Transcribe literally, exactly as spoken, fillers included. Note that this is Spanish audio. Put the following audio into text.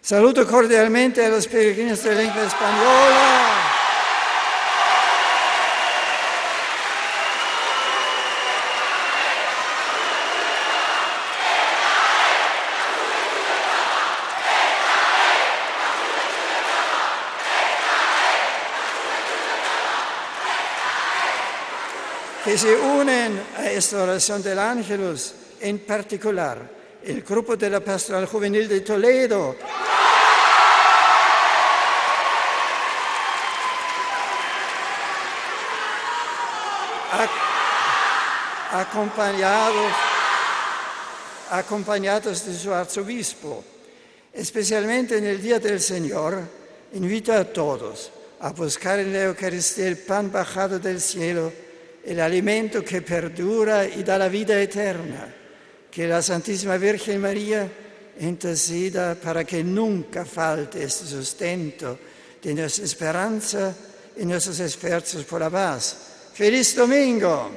Saluto cordialmente a los peregrinos de lengua española. Que se unen a esta oración del Ángelus, en particular el grupo de la Pastoral Juvenil de Toledo, acompañados, acompañados de su arzobispo. Especialmente en el Día del Señor, invito a todos a buscar en la Eucaristía el pan bajado del cielo, el alimento que perdura y da la vida eterna. Que la Santísima Virgen María interceda para que nunca falte este sustento de nuestra esperanza y nuestros esfuerzos por la paz. ¡Feliz domingo!